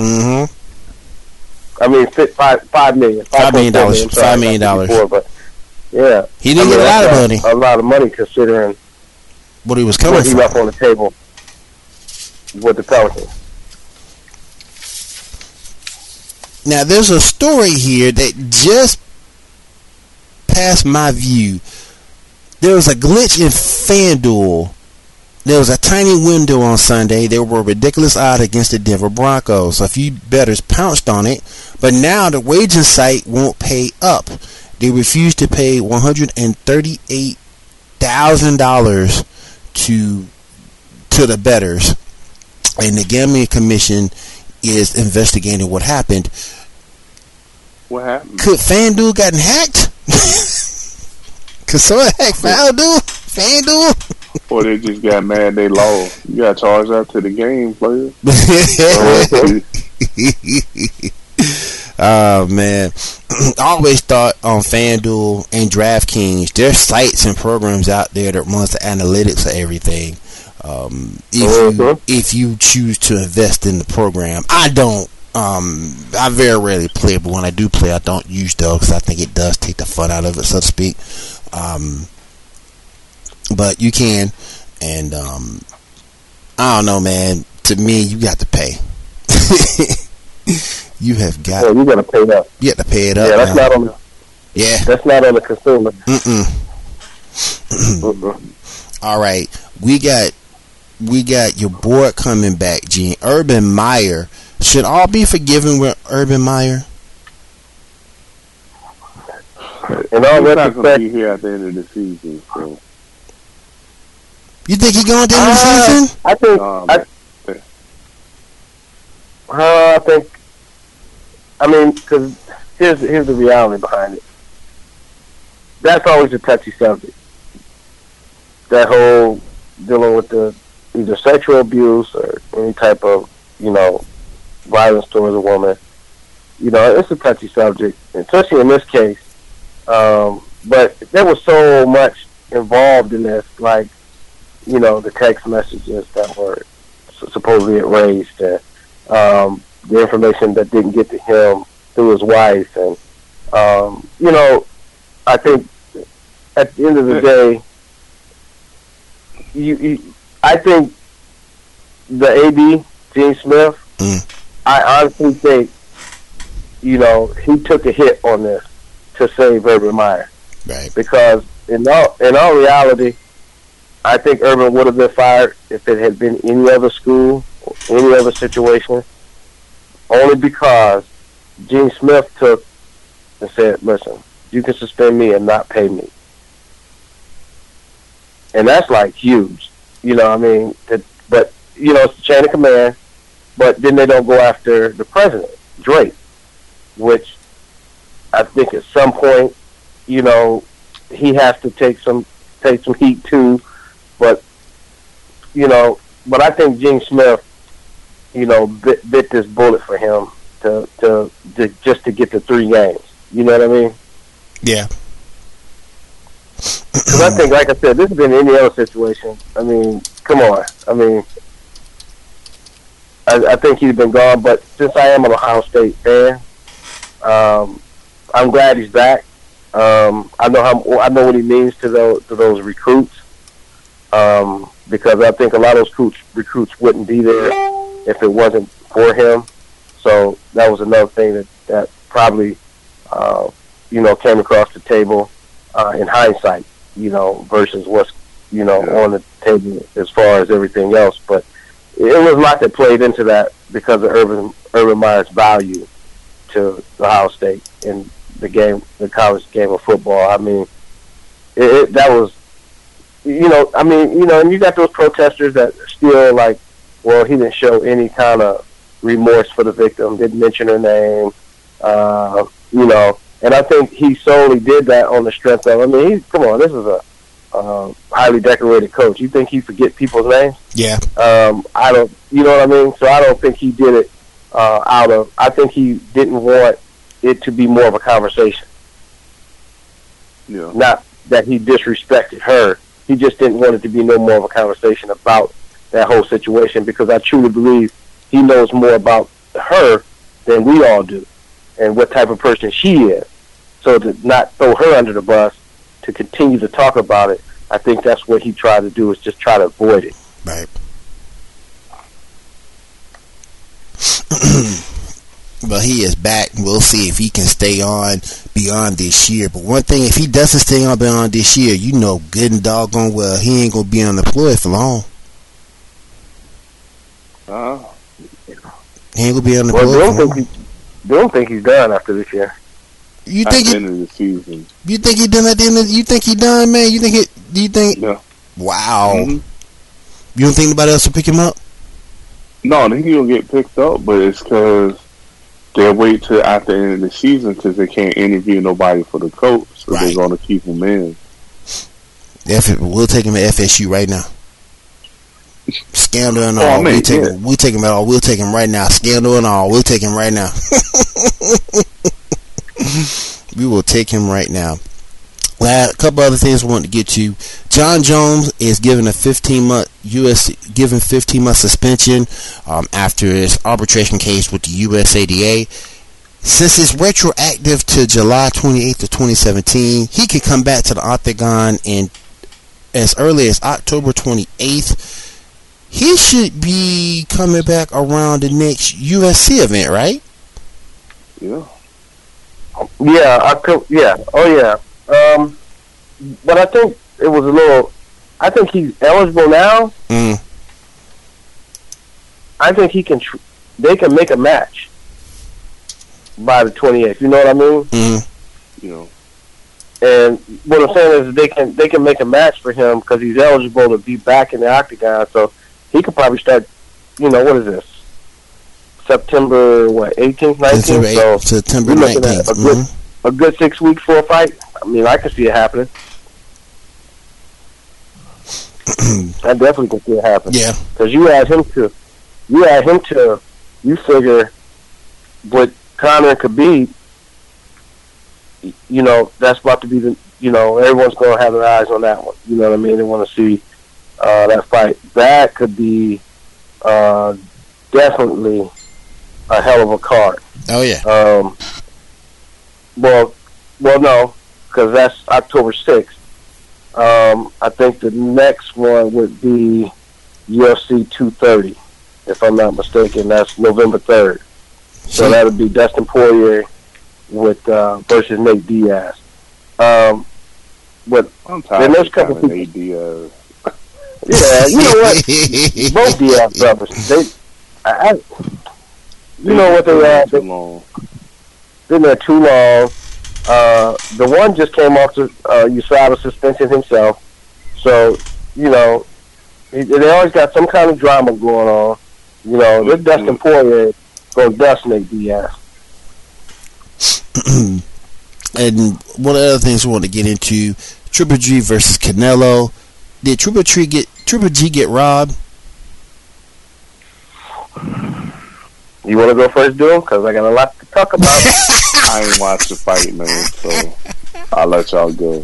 I mean, $5 million. $5 million. $5 million. But yeah, he didn't get a lot of money. A lot of money considering what he was coming what he left on the table with the Pelicans. Now, there's a story here that just passed my view. There was a glitch in FanDuel. There was a tiny window on Sunday. There were ridiculous odds against the Denver Broncos. A few bettors pounced on it, but now the wagering site won't pay up. They refused to pay $138,000 to the bettors, and the Gambling Commission is investigating what happened. What happened? Could FanDuel gotten hacked? Could someone hack FanDuel? Or they just got mad they lost. You got to charge that to the game player. Oh man, I always thought on FanDuel and DraftKings, there's sites and programs out there that runs the analytics of everything. If you choose to invest in the program, I don't. I very rarely play, but when I do play, I don't use those because I think it does take the fun out of it, so to speak. But you can, and I don't know, man. To me, you got to pay. You have got. Yeah, you got to pay it up. You have to pay it up. Yeah, that's not on the. Yeah, that's not on the consumer. All right, we got your boy coming back, Gene. Urban Meyer. Should all be forgiven with Urban Meyer? And all he's not going to be here at the end of the season. So. You think he's going to the end of the season? I think. I mean, because here's the reality behind it. That's always a touchy subject. That whole dealing with the either sexual abuse or any type of, violence towards a woman. It's a touchy subject, especially in this case. But there was so much involved in this, like, the text messages that were supposedly erased, and the information that didn't get to him through his wife, and I think at the end of the day, I think the AD, Gene Smith, I honestly think, he took a hit on this to save Urban Meyer. Right. Because in all reality, I think Urban would have been fired if it had been any other school, or any other situation, only because Gene Smith took and said, listen, you can suspend me and not pay me. And that's like huge. But it's the chain of command. But then they don't go after the president, Drake, which I think at some point, he has to take some heat too. But I think Gene Smith, bit this bullet for him to just to get the 3 games. You know what I mean? Yeah. Because I think, like I said, this has been any other situation. I mean, come on. I mean, I think he's been gone, but since I am an Ohio State fan, I'm glad he's back. I know what he means to those recruits, because I think a lot of those recruits wouldn't be there if it wasn't for him. So that was another thing that probably came across the table in hindsight, versus what's on the table as far as everything else. But it was a lot that played into that because of Urban Meyer's value to Ohio State in the college game of football. I mean, that was, and you got those protesters that are still like, well, he didn't show any kind of remorse for the victim, didn't mention her name, and I think he solely did that on the strength of, this is a highly decorated coach. You think he forget people's names? Yeah. I don't, you know what I mean? So I don't think he did it I think he didn't want it to be more of a conversation. Yeah. Not that he disrespected her. He just didn't want it to be no more of a conversation about that whole situation, because I truly believe he knows more about her than we all do and what type of person she is. So to not throw her under the bus, to continue to talk about it, I think that's what he tried to do, is just try to avoid it. Right. Well, he is back. We'll see if he can stay on beyond this year. But one thing, if he doesn't stay on beyond this year, good and doggone well, he ain't going to be unemployed for long. He ain't going to be unemployed for long. Don't think he's done after this year. You think at the end of the season? You think he done at the end of? You think he done, man? Do you think? Yeah. Wow. Mm-hmm. You don't think anybody else will pick him up? No, I think he'll get picked up, but it's because they'll wait till after the end of the season because they can't interview nobody for the coach, so they're going to keep him in. We'll take him to FSU right now. Scandal and all. Man, we take him at all. We'll take him right now. Scandal and all. We'll take him right now. We will take him right now. A couple other things I want to get to. John Jones is given a 15-month suspension after his arbitration case with the USADA. Since it's retroactive to July 28th of 2017, he could come back to the Octagon in as early as October 28th. He should be coming back around the next UFC event, right? Yeah. Yeah, Oh, yeah. But I think it was a little. I think he's eligible now. I think he can. They can make a match by the 28th. You know what I mean? Yeah. And what I'm saying is they can make a match for him because he's eligible to be back in the Octagon. So he could probably start. What is this? September 18th, 19th. September 19th. A good 6 weeks for a fight. I mean, I can see it happening. I definitely can see it happening. Yeah. Because you figure with Conor and Khabib, that's about to be everyone's going to have their eyes on that one. You know what I mean? They want to see that fight. That could be definitely a hell of a card. Oh, yeah. Well, no, because that's October 6th. I think the next one would be UFC 230, if I'm not mistaken. That's November 3rd. So that would be Dustin Poirier with versus Nate Diaz. But I'm tired there's a couple people. Nate Diaz. Yeah, you know what? Both Diaz brothers. You know what they are. Too long. Been there too long. The one just came off the USADA suspension himself. So, they always got some kind of drama going on. This Dustin Poirier going to dust Nate Diaz. And one of the other things we want to get into, Triple G versus Canelo. Did Triple G get robbed? You want to go first, Dude? Because I got a lot to talk about. I ain't watched the fight, man, so I'll let y'all go.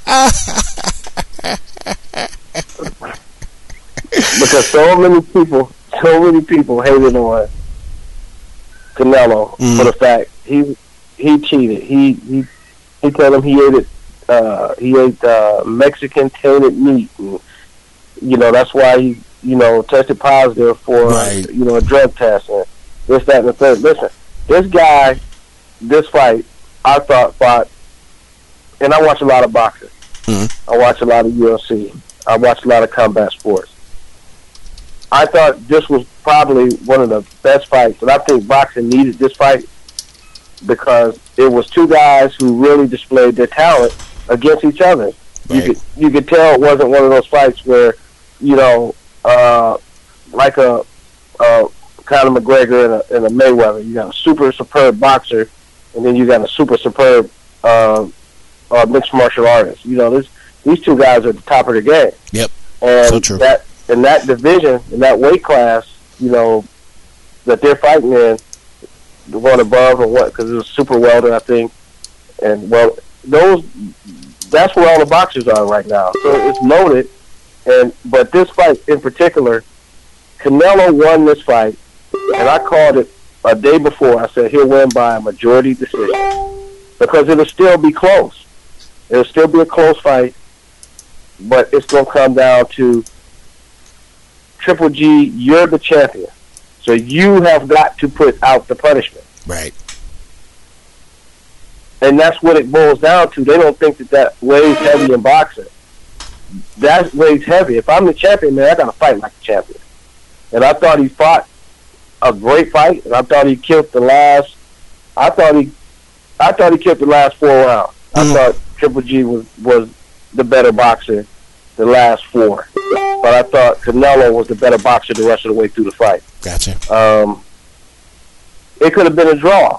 Because so many people hated on Canelo for the fact he cheated. He told him he ate Mexican tainted meat, and that's why he tested positive for a drug test and this, that, and the third. Listen, this guy, this fight, I thought fought, and I watch a lot of boxing. I watch a lot of UFC. I watch a lot of combat sports. I thought this was probably one of the best fights, and I think boxing needed this fight because it was two guys who really displayed their talent against each other. Right. You could tell it wasn't one of those fights where, like a Conor McGregor and a Mayweather. You got a super superb boxer, and then you got a super superb mixed martial artist. These two guys are at the top of their game. Yep. And so true. That in that division, in that weight class, that they're fighting in, the one above or what? Because it was super welter, I think. And that's where all the boxers are right now. So it's loaded. But this fight in particular, Canelo won this fight, and I called it a day before. I said he'll win by a majority decision because it'll still be close. It'll still be a close fight, but it's going to come down to Triple G, you're the champion, so you have got to put out the punishment. Right. And that's what it boils down to. They don't think that weighs heavy in boxing. That weighs heavy. If I'm the champion, man, I got to fight like a champion. And I thought he fought a great fight, and I thought he killed the last. I thought he killed the last 4 rounds. I thought Triple G was the better boxer the last 4, but I thought Canelo was the better boxer the rest of the way through the fight. Gotcha. It could have been a draw,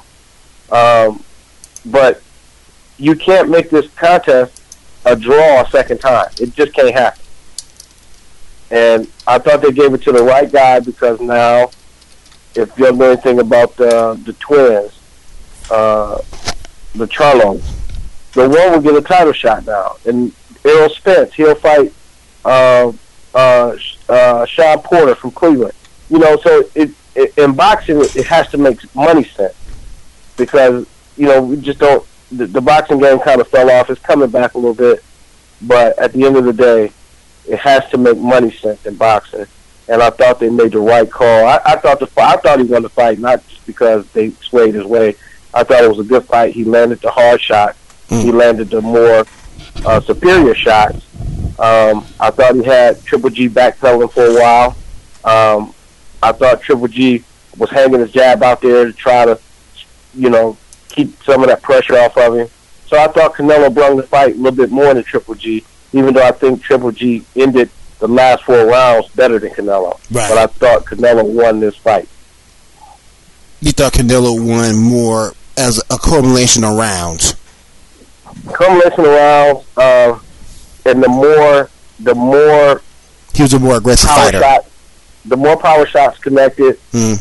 but you can't make this contest a draw a second time. It just can't happen. And I thought they gave it to the right guy because now, if you know anything about the twins, the Charlos, the one will get a title shot now. And Errol Spence, he'll fight Sean Porter from Cleveland. You know, so in boxing, it has to make money sense because, you know, we just don't, the boxing game kind of fell off. It's coming back a little bit. But at the end of the day, it has to make money sense in boxing. And I thought they made the right call. I thought he won the fight, not just because they swayed his way. I thought it was a good fight. He landed the hard shot. He landed the more superior shots. I thought he had Triple G backpedaling for a while. I thought Triple G was hanging his jab out there to try to, you know, keep some of that pressure off of him. So I thought Canelo brung the fight a little bit more than Triple G, even though I think Triple G ended the last 4 rounds better than Canelo. Right. But I thought Canelo won this fight. You thought Canelo won more as a culmination of rounds? Culmination of rounds, and the more he was a more aggressive fighter. The more power shots connected,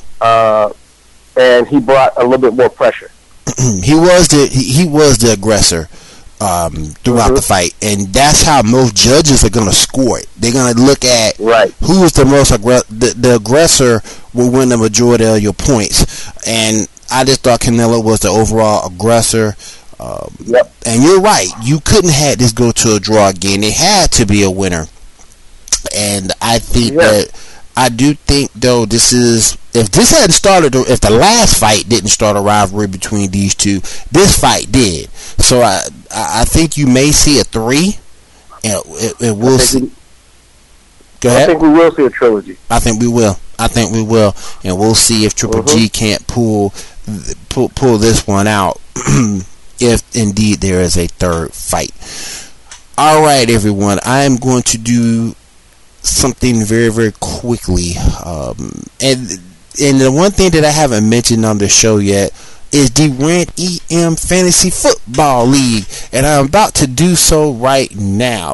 and he brought a little bit more pressure. he was the aggressor throughout the fight, and that's how most judges are going to score it. They're going to look at who is the most the aggressor will win the majority of your points, and I just thought Canelo was the overall aggressor. And you're right, you couldn't have this go to a draw again. It had to be a winner, and I think I do think though this is, if this hadn't started, if the last fight didn't start a rivalry between these two, this fight did. So I think you may see a 3, and we'll see. Go ahead. I think we will see a trilogy. I think we will, and we'll see if Triple G can't pull this one out. If indeed there is a 3rd fight. All right, everyone. I am going to do something very, very quickly. And the one thing that I haven't mentioned on the show yet is the Rant EM Fantasy Football League. And I'm about to do so right now.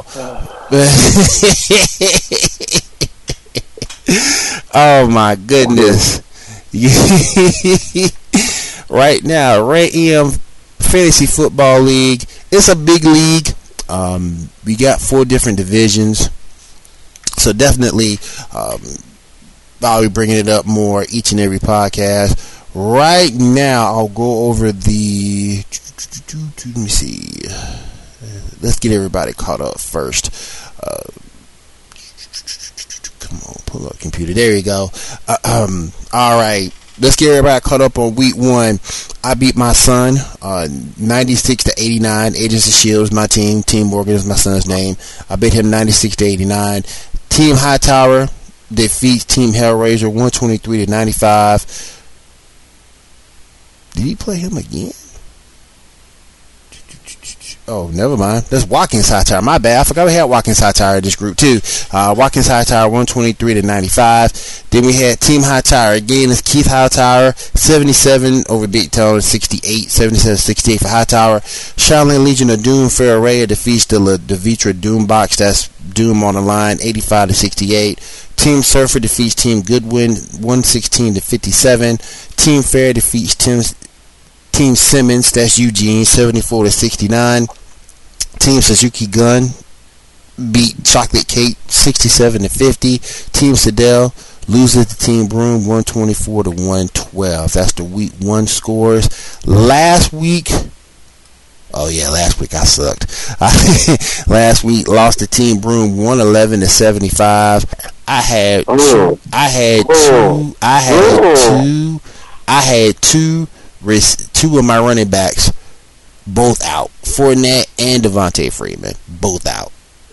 Oh, my goodness. Right now, Rant EM Fantasy Football League. It's a big league. We got 4 different divisions, so definitely I'll be bringing it up more each and every podcast. Right now, I'll go over the. Let me see. Let's get everybody caught up first. Come on, pull up computer. There you go. All right. Let's get everybody caught up on week 1. I beat my son 96-89. Agents of Shield is my team. Team Morgan is my son's name. I beat him 96-89. Team Hightower defeats Team Hellraiser 123-95. Did he play him again? Oh, never mind. That's Watkins Hightower. My bad. I forgot we had Watkins Hightower in this group too. Watkins Hightower 123-95. Then we had Team Hightower again. It's Keith Hightower 77 over Big Tone 68. 77-68 for Hightower. Shaolin Legion of Doom Ferreira defeats the Devitra Doombox. That's Doom on the line 85-68. Team Surfer defeats Team Goodwin 116-57. Team Fair defeats Team Simmons, that's Eugene, 74-69. Team Suzuki Gun beat Chocolate Cake 67-50. Team Sedell loses to Team Broom 124-112. That's the week 1 scores. Last week I sucked. Last week lost to Team Broom 111-75. I had two of my running backs both out. Fournette and Devontae Freeman both out.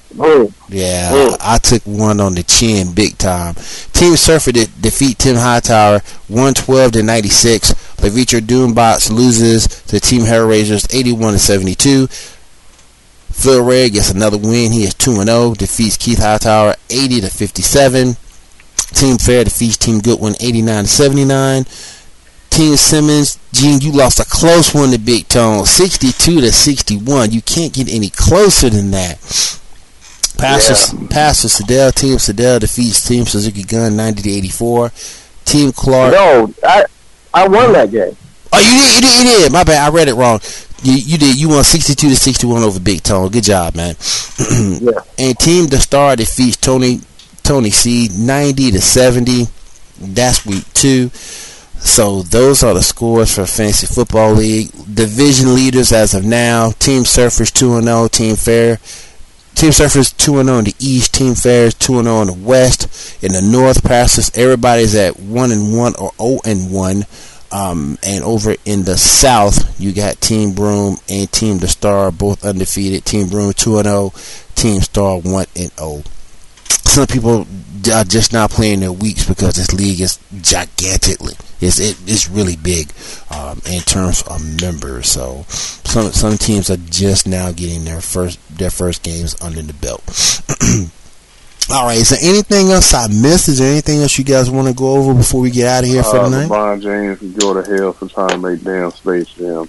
I took one on the chin big time. Team Surfer defeat Team Hightower 112-96. Levitra Doombox loses to Team Hellraisers 81-72. Phil Ray gets another win. He is 2-0. Defeats Keith Hightower 80-57. Team Fair defeats Team Goodwin 89-79. Team Simmons, Gene, you lost a close one to Big Tone, 62-61. You can't get any closer than that. Pastor Sedell. Team Sedell defeats Team Suzuki Gun 90-84. Team Clark. No, I won that game. Oh, you did. My bad. I read it wrong. You did. You won 62-61 over Big Tone. Good job, man. Yeah. And Team The Star defeats Tony C 90-70. That's week 2. So those are the scores for Fantasy Football League. Division leaders as of now: Team Surfers 2-0, Team Surfers 2-0 in the East, Team Fairs 2-0 in the West. In the North, Pastors, everybody's at 1-1 or 0-1. And over in the South, you got Team Broom and Team The Star both undefeated. Team Broom 2-0, Team Star 1-0. Some people are just not playing their weeks because this league is gigantically. It's really big in terms of members. So some teams are just now getting their first games under the belt. All right. Is there anything else I missed? Is there anything else you guys want to go over before we get out of here for the night? LeBron James can go to hell for trying to make damn Space Jam.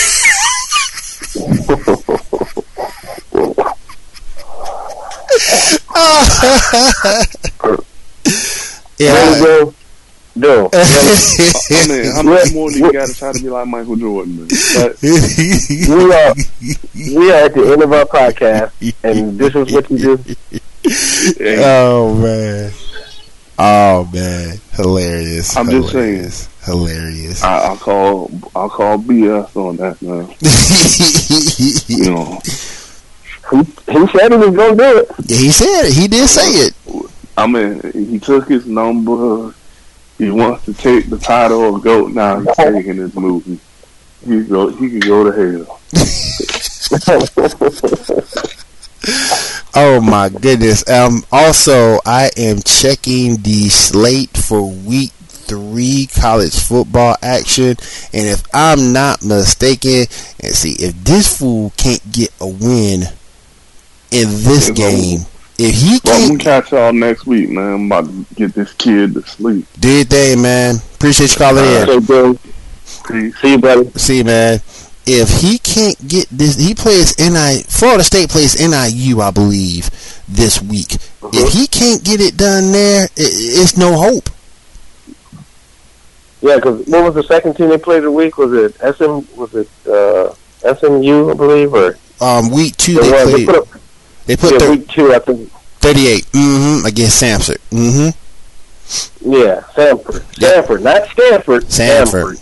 Yeah. No. I mean, how much more do you got to try to be like Michael Jordan? Man? But we are at the end of our podcast, and this is what you do. Oh man, hilarious! I'm just saying, hilarious. I'll call BS on that, man. You know, he said he was gonna do it. Yeah, he said it. He did say it. I mean, he took his number. He wants to take the title of GOAT. Now he's taking his movie. He could go to hell. Oh my goodness. Also, I am checking the slate for week 3 college football action, and if I'm not mistaken, and see if this fool can't get a win in this game. If he can't, we'll catch y'all next week, man. I'm about to get this kid to sleep. Do your thing, man. Appreciate you calling in. See you, buddy. See you, man. If he can't get this, he plays Florida State plays NIU, I believe, this week. If he can't get it done there, it's no hope. Yeah, because what was the second team they played the week? Was it SMU, I believe, or week 2 they played. They put week 2, I think. 38. Against Samford. Yeah, Samford. Stanford, not Stanford. Sanford.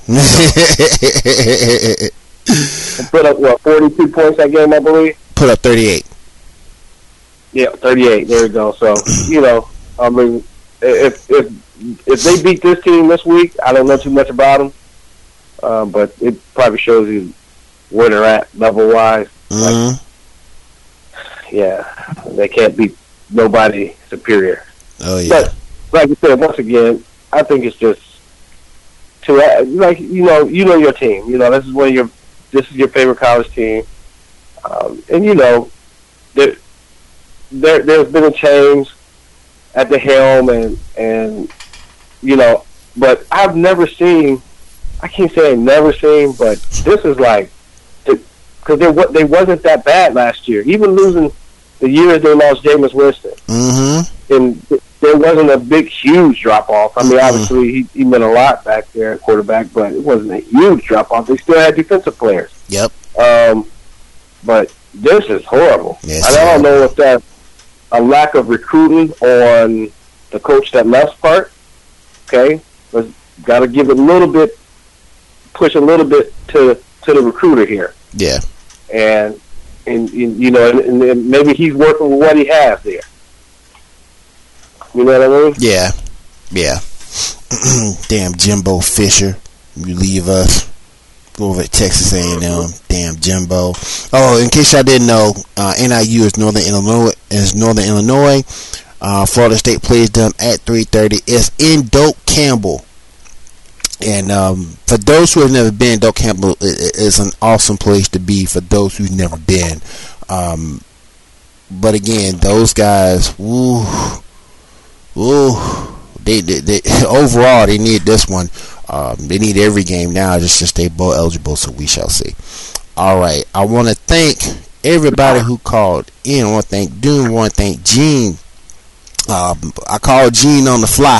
Put up 42 points that game, I believe. Put up 38. Yeah, 38. There we go. So I mean, if they beat this team this week, I don't know too much about them, but it probably shows you where they're at level wise. Yeah, they can't beat nobody superior. Oh yeah. But like I said, once again, I think it's just to you know your team. This is your favorite college team, and there's been a change at the helm, and but I've never seen. I can't say I've never seen, but this is like because they wasn't that bad last year. Even losing the year they lost Jameis Winston, and there wasn't a big, huge drop off. I mean, obviously he meant a lot back there at quarterback, but it wasn't a huge drop off. They still had defensive players. Yep. But this is horrible. Yes, and I don't know if that's a lack of recruiting on the coach that left's part. Okay, but got to give it a little bit, push a little bit to the recruiter here. Yeah. And maybe he's working with what he has there. You know what I mean? Yeah. Yeah. Damn Jimbo Fisher. You leave us. Go over at Texas A&M. Damn Jimbo. Oh, in case y'all didn't know, NIU is Northern Illinois. Florida State plays them at 3:30. It's in Doak Campbell. And for those who have never been, Doak Campbell is an awesome place to be for those who've never been. But again, those guys, they overall they need this one. They need every game now just to stay bowl eligible. So we shall see. All right, I want to thank everybody who called in. I want to thank Doom. I want to thank Gene. I called Gene on the fly.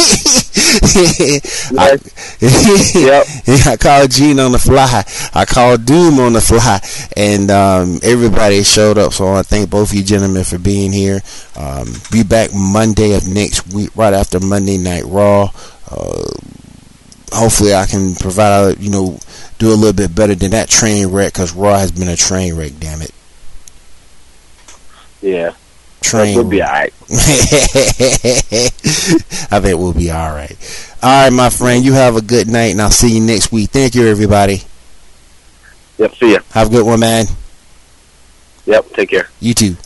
I called Gene on the fly. I called Doom on the fly, and everybody showed up. So I want to thank both of you gentlemen for being here. Be back Monday of next week, right after Monday Night Raw. Hopefully, I can provide, do a little bit better than that train wreck, because Raw has been a train wreck. Damn it. Yeah. Train. We'll be alright. I think we'll be alright. Alright, my friend. You have a good night, and I'll see you next week. Thank you, everybody. Yep, see ya. Have a good one, man. Yep, take care. You too.